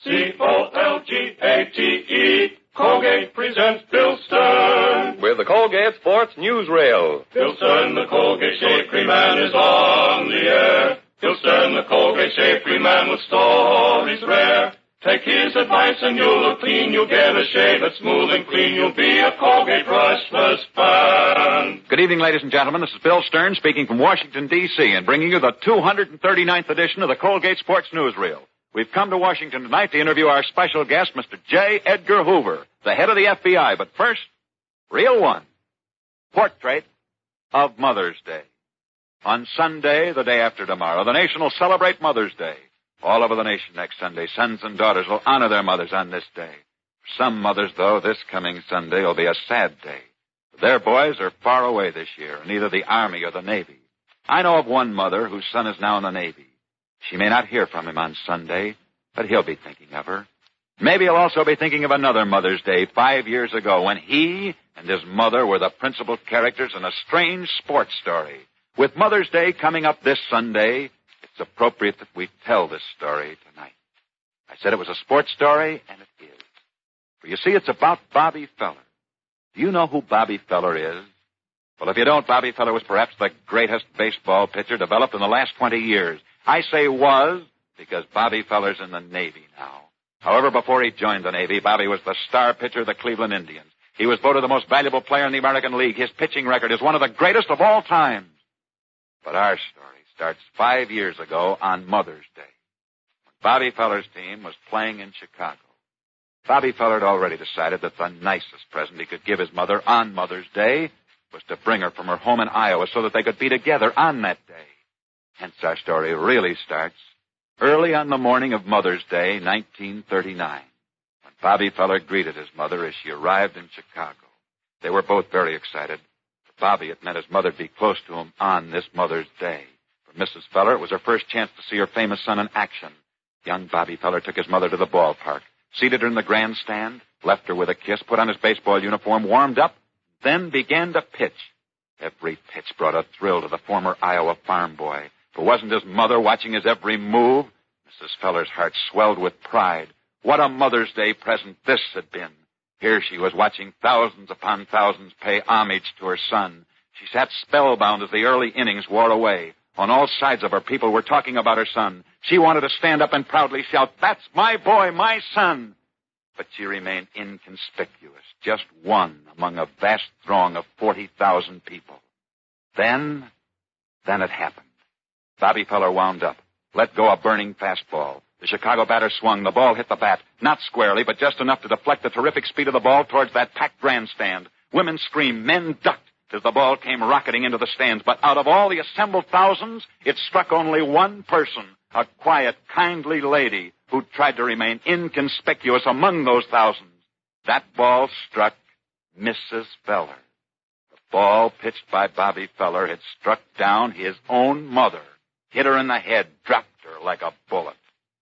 Colgate, Colgate presents Bill Stern. With the Colgate Sports Newsreel. Bill Stern, the Colgate Shave Cream Man, is on the air. Bill Stern, the Colgate Shave Cream Man, with stories rare. Take his advice and you'll look clean. You'll get a shave that's smooth and clean. You'll be a Colgate brushless fan. Good evening, ladies and gentlemen. This is Bill Stern speaking from Washington, D.C. and bringing you the 239th edition of the Colgate Sports Newsreel. We've come to Washington tonight to interview our special guest, Mr. J. Edgar Hoover, the head of the FBI. But first, Reel 1, Portrait of Mother's Day. On Sunday, the day after tomorrow, the nation will celebrate Mother's Day. All over the nation next Sunday, sons and daughters will honor their mothers on this day. For some mothers, though, this coming Sunday will be a sad day. Their boys are far away this year in either the Army or the Navy. I know of one mother whose son is now in the Navy. She may not hear from him on Sunday, but he'll be thinking of her. Maybe he'll also be thinking of another Mother's Day 5 years ago when he and his mother were the principal characters in a strange sports story. With Mother's Day coming up this Sunday, it's appropriate that we tell this story tonight. I said it was a sports story, and it is. For you see, it's about Bobby Feller. Do you know who Bobby Feller is? Well, if you don't, Bobby Feller was perhaps the greatest baseball pitcher developed in the last 20 years. I say was because Bobby Feller's in the Navy now. However, before he joined the Navy, Bobby was the star pitcher of the Cleveland Indians. He was voted the most valuable player in the American League. His pitching record is one of the greatest of all time. But our story starts 5 years ago on Mother's Day, when Bobby Feller's team was playing in Chicago. Bobby Feller had already decided that the nicest present he could give his mother on Mother's Day was to bring her from her home in Iowa so that they could be together on that day. Hence, our story really starts early on the morning of Mother's Day, 1939, when Bobby Feller greeted his mother as she arrived in Chicago. They were both very excited. For Bobby, it meant his mother'd be close to him on this Mother's Day. For Mrs. Feller, it was her first chance to see her famous son in action. Young Bobby Feller took his mother to the ballpark, seated her in the grandstand, left her with a kiss, put on his baseball uniform, warmed up, then began to pitch. Every pitch brought a thrill to the former Iowa farm boy. For wasn't his mother watching his every move? Mrs. Feller's heart swelled with pride. What a Mother's Day present this had been. Here she was watching thousands upon thousands pay homage to her son. She sat spellbound as the early innings wore away. On all sides of her, people were talking about her son. She wanted to stand up and proudly shout, "That's my boy, my son!" But she remained inconspicuous, just one among a vast throng of 40,000 people. Then it happened. Bobby Feller wound up, let go a burning fastball. The Chicago batter swung. The ball hit the bat, not squarely, but just enough to deflect the terrific speed of the ball towards that packed grandstand. Women screamed, men ducked as the ball came rocketing into the stands. But out of all the assembled thousands, it struck only one person, a quiet, kindly lady who tried to remain inconspicuous among those thousands. That ball struck Mrs. Feller. The ball pitched by Bobby Feller had struck down his own mother, hit her in the head, dropped her like a bullet.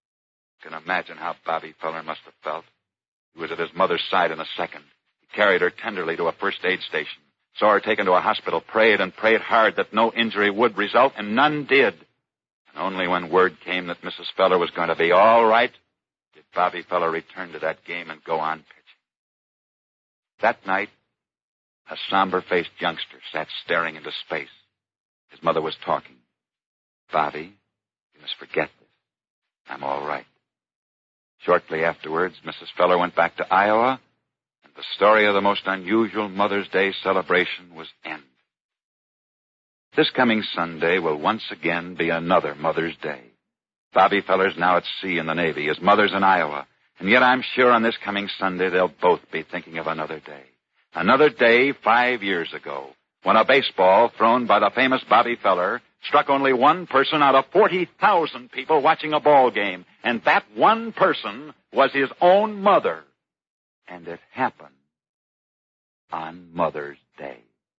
You can imagine how Bobby Feller must have felt. He was at his mother's side in a second. He carried her tenderly to a first aid station, saw her taken to a hospital, prayed and prayed hard that no injury would result, and none did. And only when word came that Mrs. Feller was going to be all right did Bobby Feller return to that game and go on pitching. That night, a somber-faced youngster sat staring into space. His mother was talking. "Bobby, you must forget this. I'm all right." Shortly afterwards, Mrs. Feller went back to Iowa, and the story of the most unusual Mother's Day celebration was ended. This coming Sunday will once again be another Mother's Day. Bobby Feller's now at sea in the Navy. His mother's in Iowa. And yet I'm sure on this coming Sunday they'll both be thinking of another day. Another day 5 years ago, when a baseball thrown by the famous Bobby Feller struck only one person out of 40,000 people watching a ball game. And that one person was his own mother. And it happened on Mother's Day.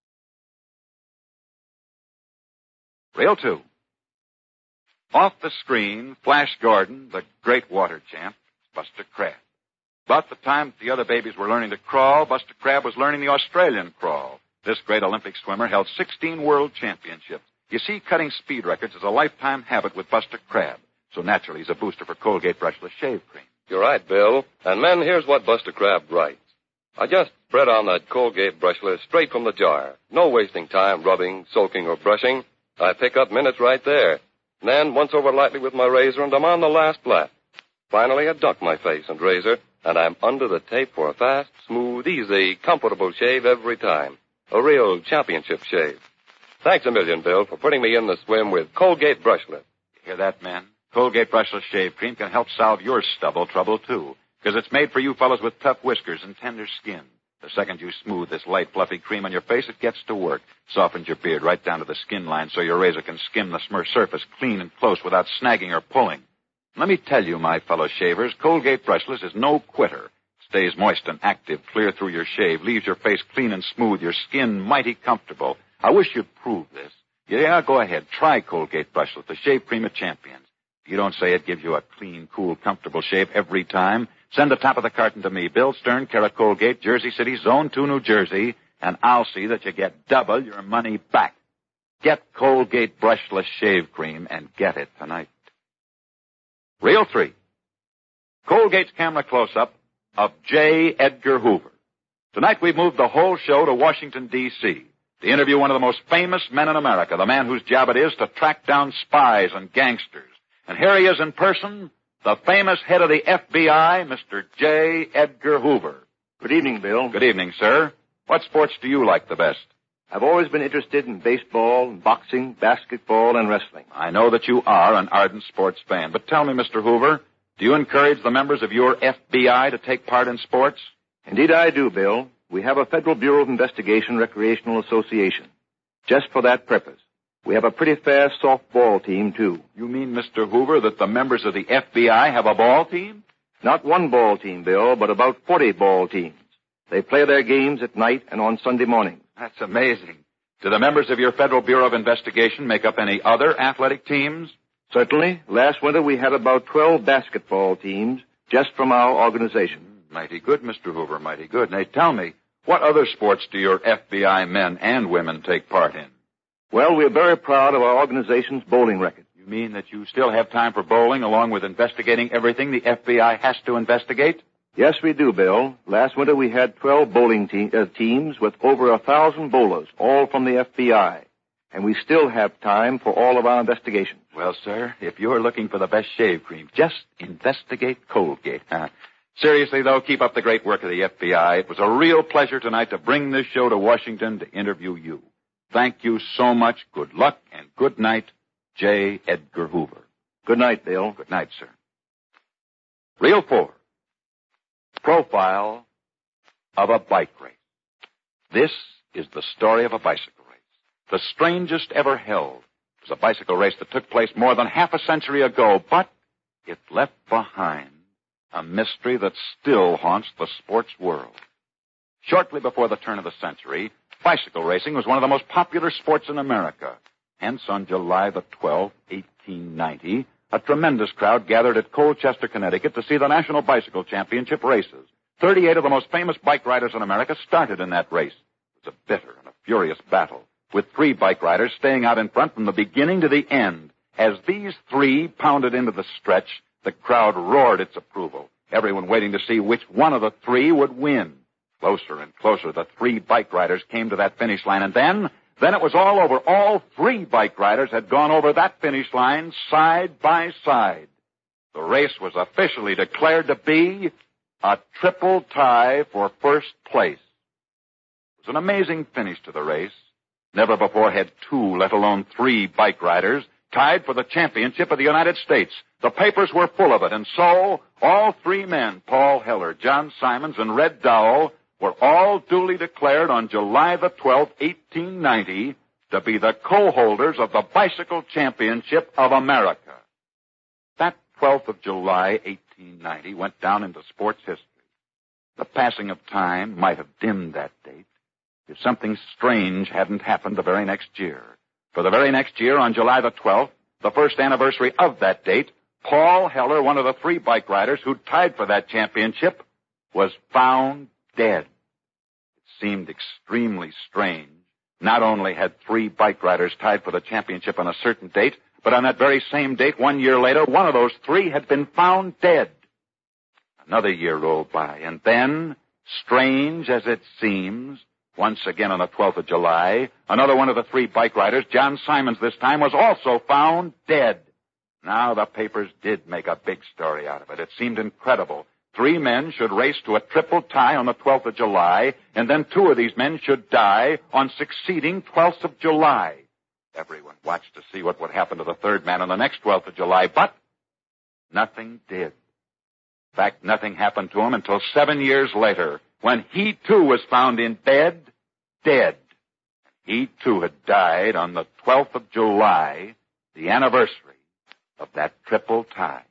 Reel 2. Off the screen, Flash Gordon, the great water champ, Buster Crabbe. About the time the other babies were learning to crawl, Buster Crabbe was learning the Australian crawl. This great Olympic swimmer held 16 world championships. You see, cutting speed records is a lifetime habit with Buster Crabbe. So naturally, he's a booster for Colgate Brushless Shave Cream. You're right, Bill. And men, here's what Buster Crabbe writes. I just spread on that Colgate brushless straight from the jar. No wasting time rubbing, soaking, or brushing. I pick up minutes right there. And then once over lightly with my razor, and I'm on the last blast. Finally, I duck my face and razor, and I'm under the tape for a fast, smooth, easy, comfortable shave every time. A real championship shave. Thanks a million, Bill, for putting me in the swim with Colgate brushless. Hear that, men? Colgate brushless shave cream can help solve your stubble trouble, too, because it's made for you fellas with tough whiskers and tender skin. The second you smooth this light, fluffy cream on your face, it gets to work. Softens your beard right down to the skin line so your razor can skim the surface clean and close without snagging or pulling. Let me tell you, my fellow shavers, Colgate brushless is no quitter. Stays moist and active clear through your shave, leaves your face clean and smooth, your skin mighty comfortable. I wish you'd prove this. Yeah, go ahead. Try Colgate brushless, the shave cream of champions. If you don't say it gives you a clean, cool, comfortable shave every time, send the top of the carton to me, Bill Stern, care of Colgate, Jersey City, Zone 2, New Jersey, and I'll see that you get double your money back. Get Colgate brushless shave cream and get it tonight. Reel 3. Colgate's camera close-up of J. Edgar Hoover. Tonight we've moved the whole show to Washington, D.C. to interview one of the most famous men in America, the man whose job it is to track down spies and gangsters. And here he is in person, the famous head of the FBI, Mr. J. Edgar Hoover. Good evening, Bill. Good evening, sir. What sports do you like the best? I've always been interested in baseball, boxing, basketball, and wrestling. I know that you are an ardent sports fan, but tell me, Mr. Hoover, do you encourage the members of your FBI to take part in sports? Indeed I do, Bill. We have a Federal Bureau of Investigation Recreational Association. Just for that purpose. We have a pretty fast softball team, too. You mean, Mr. Hoover, that the members of the FBI have a ball team? Not one ball team, Bill, but about 40 ball teams. They play their games at night and on Sunday mornings. That's amazing. Do the members of your Federal Bureau of Investigation make up any other athletic teams? Certainly. Last winter we had about 12 basketball teams just from our organization. Mighty good, Mr. Hoover, mighty good. Now, tell me, what other sports do your FBI men and women take part in? Well, we're very proud of our organization's bowling record. You mean that you still have time for bowling along with investigating everything the FBI has to investigate? Yes, we do, Bill. Last winter we had 12 bowling teams with over 1,000 bowlers, all from the FBI. And we still have time for all of our investigations. Well, sir, if you're looking for the best shave cream, just investigate Colgate. Seriously, though, keep up the great work of the FBI. It was a real pleasure tonight to bring this show to Washington to interview you. Thank you so much. Good luck and good night, J. Edgar Hoover. Good night, Bill. Good night, sir. Reel 4. Profile of a bike race. This is the story of a bicycle race. The strangest ever held. It was a bicycle race that took place more than half a century ago, but it left behind a mystery that still haunts the sports world. Shortly before the turn of the century, bicycle racing was one of the most popular sports in America. Hence, on July the 12th, 1890, a tremendous crowd gathered at Colchester, Connecticut to see the National Bicycle Championship races. 38 of the most famous bike riders in America started in that race. It was a bitter and a furious battle, with 3 bike riders staying out in front from the beginning to the end. As these 3 pounded into the stretch, the crowd roared its approval, everyone waiting to see which one of the 3 would win. Closer and closer, the 3 bike riders came to that finish line, and then it was all over. All 3 bike riders had gone over that finish line side by side. The race was officially declared to be a triple tie for first place. It was an amazing finish to the race. Never before had 2, let alone 3 bike riders tied for the championship of the United States. The papers were full of it, and so all 3 men, Paul Heller, John Simons, and Red Dowell, were all duly declared on July the 12th, 1890, to be the co-holders of the Bicycle Championship of America. That 12th of July, 1890, went down into sports history. The passing of time might have dimmed that date if something strange hadn't happened the very next year. For the very next year, on July the 12th, the first anniversary of that date, Paul Heller, one of the 3 bike riders who tied for that championship, was found dead. It seemed extremely strange. Not only had 3 bike riders tied for the championship on a certain date, but on that very same date, 1 year later, one of those 3 had been found dead. Another year rolled by, and then, strange as it seems, once again on the 12th of July, another one of the three bike riders, John Simons this time, was also found dead. Now the papers did make a big story out of it. It seemed incredible. 3 men should race to a triple tie on the 12th of July, and then 2 of these men should die on succeeding 12th of July. Everyone watched to see what would happen to the third man on the next 12th of July, but nothing did. In fact, nothing happened to him until 7 years later, when he too was found in bed, dead. He too had died on the 12th of July, the anniversary of that triple tie.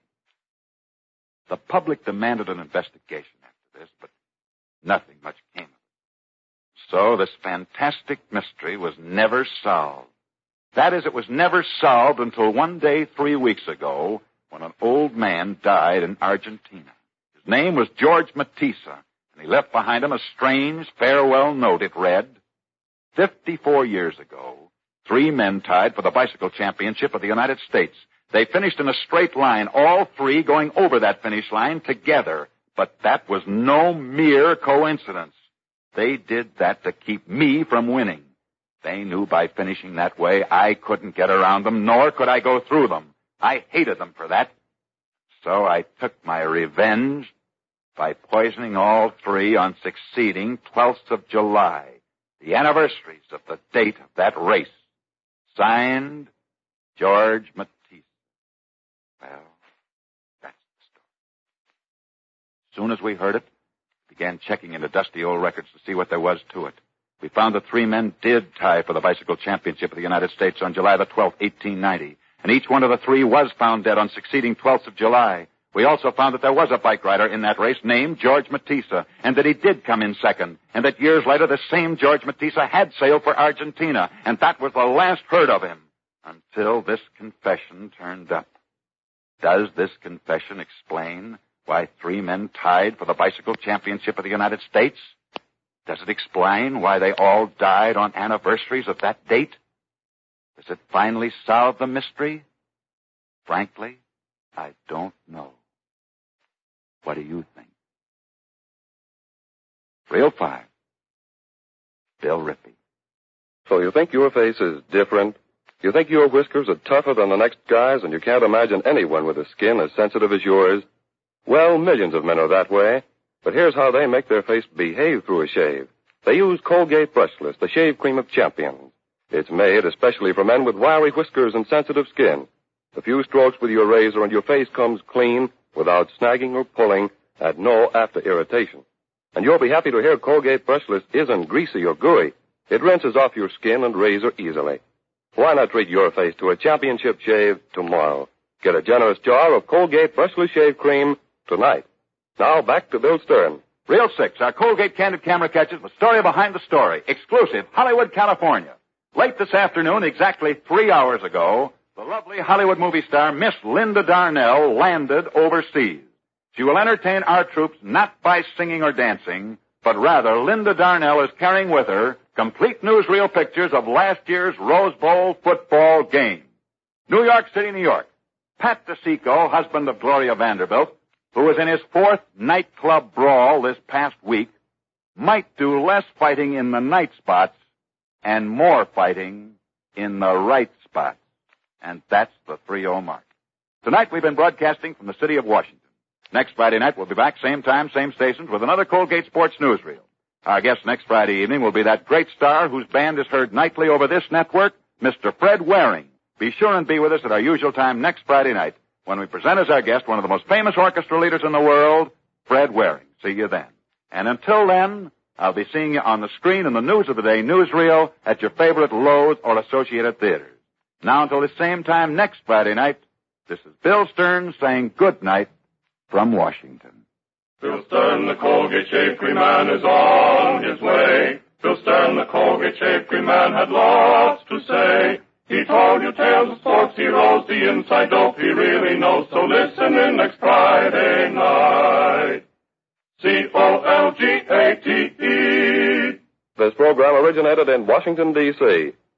The public demanded an investigation after this, but nothing much came of it. So this fantastic mystery was never solved. That is, it was never solved until one day 3 weeks ago when an old man died in Argentina. His name was George Matissa, and he left behind him a strange farewell note. It read, 54 years ago, 3 men tied for the bicycle championship of the United States. They finished in a straight line, all 3 going over that finish line together. But that was no mere coincidence. They did that to keep me from winning. They knew by finishing that way I couldn't get around them, nor could I go through them. I hated them for that. So I took my revenge by poisoning all 3 on succeeding 12th of July, the anniversaries of the date of that race. Signed, George Matissa. Well, that's the story. As soon as we heard it, we began checking into dusty old records to see what there was to it. We found that 3 men did tie for the bicycle championship of the United States on July the 12th, 1890. And each one of the 3 was found dead on succeeding 12th of July. We also found that there was a bike rider in that race named George Matissa, and that he did come in second, and that years later the same George Matissa had sailed for Argentina, and that was the last heard of him, until this confession turned up. Does this confession explain why 3 men tied for the bicycle championship of the United States? Does it explain why they all died on anniversaries of that date? Does it finally solve the mystery? Frankly, I don't know. What do you think? Reel 5. Bill Rippey. So you think your face is different? You think your whiskers are tougher than the next guy's, and you can't imagine anyone with a skin as sensitive as yours? Well, millions of men are that way. But here's how they make their face behave through a shave. They use Colgate Brushless, the shave cream of champions. It's made especially for men with wiry whiskers and sensitive skin. A few strokes with your razor and your face comes clean without snagging or pulling and no after irritation. And you'll be happy to hear Colgate Brushless isn't greasy or gooey. It rinses off your skin and razor easily. Why not treat your face to a championship shave tomorrow? Get a generous jar of Colgate Brushless Shave Cream tonight. Now back to Bill Stern. Reel 6, our Colgate Candid Camera catches the story behind the story. Exclusive, Hollywood, California. Late this afternoon, exactly 3 hours ago, the lovely Hollywood movie star Miss Linda Darnell landed overseas. She will entertain our troops not by singing or dancing, but rather Linda Darnell is carrying with her complete newsreel pictures of last year's Rose Bowl football game. New York City, New York. Pat DeSico, husband of Gloria Vanderbilt, who was in his 4th nightclub brawl this past week, might do less fighting in the night spots and more fighting in the right spots. And that's the 3-0 mark. Tonight we've been broadcasting from the city of Washington. Next Friday night we'll be back, same time, same stations, with another Colgate Sports Newsreel. Our guest next Friday evening will be that great star whose band is heard nightly over this network, Mr. Fred Waring. Be sure and be with us at our usual time next Friday night when we present as our guest one of the most famous orchestra leaders in the world, Fred Waring. See you then. And until then, I'll be seeing you on the screen in the News of the Day newsreel at your favorite Lowe's or Associated Theaters. Now until the same time next Friday night, this is Bill Stern saying good night from Washington. Bill Stern, the Colgate Shave Cream Man, is on his way. Bill Stern, the Colgate Shave Cream Man, had lots to say. He told you tales of sports heroes, the inside dope he really knows. So listen in next Friday night. Colgate. This program originated in Washington, D.C.